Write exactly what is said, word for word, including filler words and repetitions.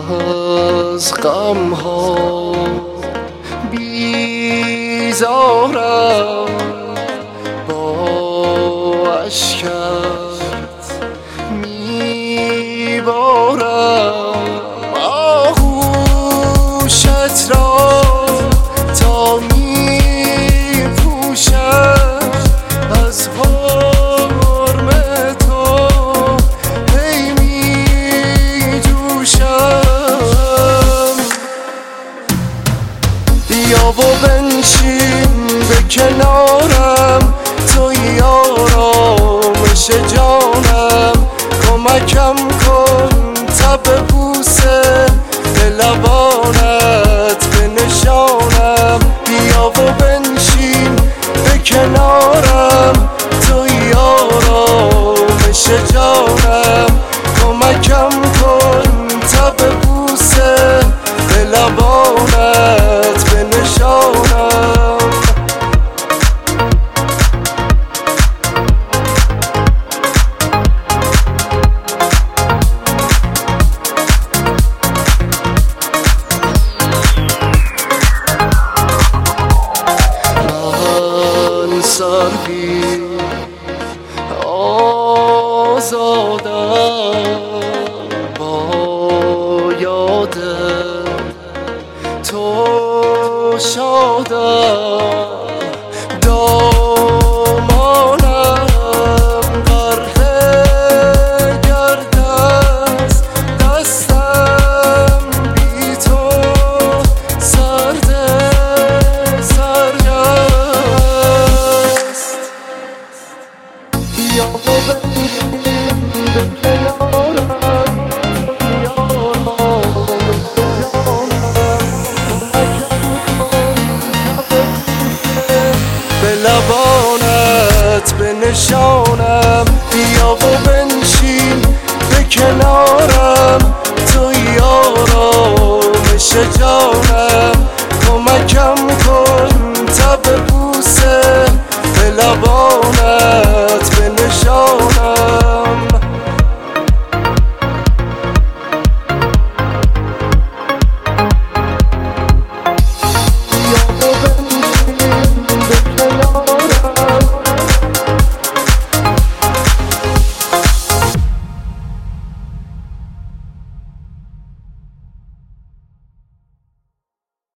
از غم ها بیزارم، با اشکت میبارم آغوشت را تا میپوشم از حرم تو هی میجوشم. بیا و بنشین به کنارم، توی آرامش جانم، کمکم کن تب بوسه به لبانت بنشانم. بیا و بنشین به کنارم، توی آرامش جانم، کمکم کن تب بوسه به لبانت بنشانم. سربی آزادم با یاد تو شادم.